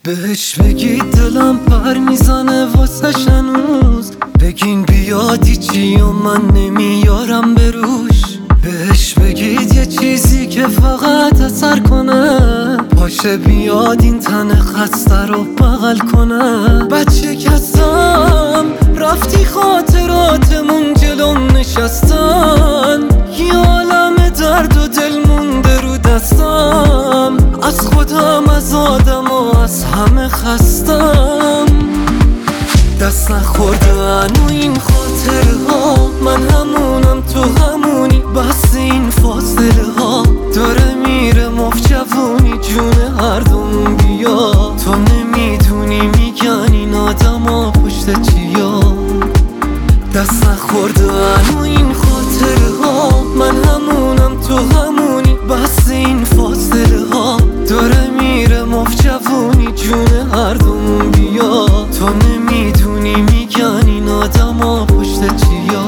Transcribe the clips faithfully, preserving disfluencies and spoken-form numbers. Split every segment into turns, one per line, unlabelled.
بهش بگید دلم پر میزنه واسه هنوز، بگین بیادی چی و من نمیارم بروش. بهش بگید یه چیزی که فقط اثر کنه، پاشه بیاد این تن خسته رو بغل کنه. بچه کسم رفتی خاطراتمون جلوم نشستن، یه عالم درد و دل مونده رو دستم. از خودم، از آدم و از همه خستم. دست نخوردن و این خاطره ها، من همونم تو همونی، بس این فاصله ها داره میره مفت جوونی جون هر دوم. بیا تو نمیدونی میگن این آدم ها پشت چیا. دست نخوردن و این خاطره ها، من همونم تو همونی، بس این فاصله ها داره میره مفت جوونی جون هر دوم. بیا تو نمیدونی میگن این آدم ها پشت چیا.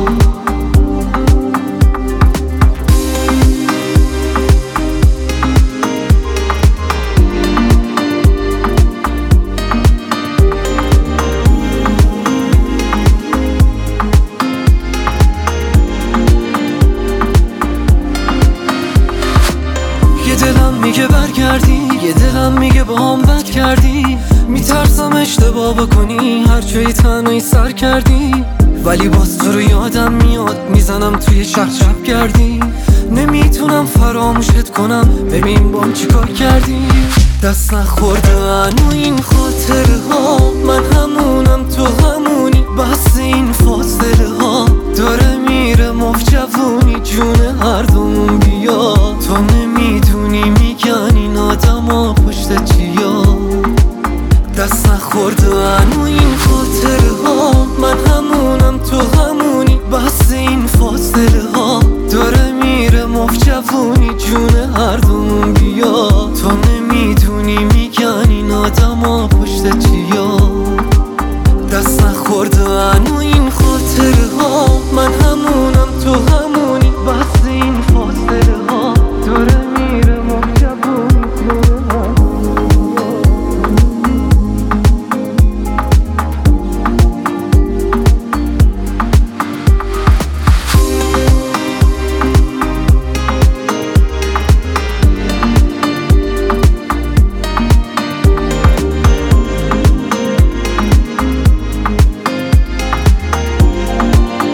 یه دلم میگه برگردی، یه دلم میگه با هم بد کردی. میترسم اشتباه بکنی، هر جایی تنهایی سر کردی. ولی باز تو رو یادم میاد، میزنم توی شب شب کردی. نمیتونم فراموشت کنم، ببین بام چی کار کردی. دست نخوردن و این خاطره ها، من همونم تو همونی، بس این فاصله ها داره میره مفت جوونی جون هر دوم. بیا تو نمیدونی میگن این آدم ها پشت چیا. دست نخوردن و این خاطره ها، من همونم تو همونی، بس این فاصله ها داره میره مفت جوونی جون هر دوم. بیا تو نمیدونی میگن این آدم ها پشت چیا. دست نخوردن و این خاطره ها، من همونم تو همونی، بس این فاصله ها داره میره مفت جوونی جون هر دوم.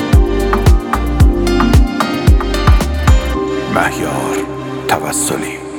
مهیار توسلی.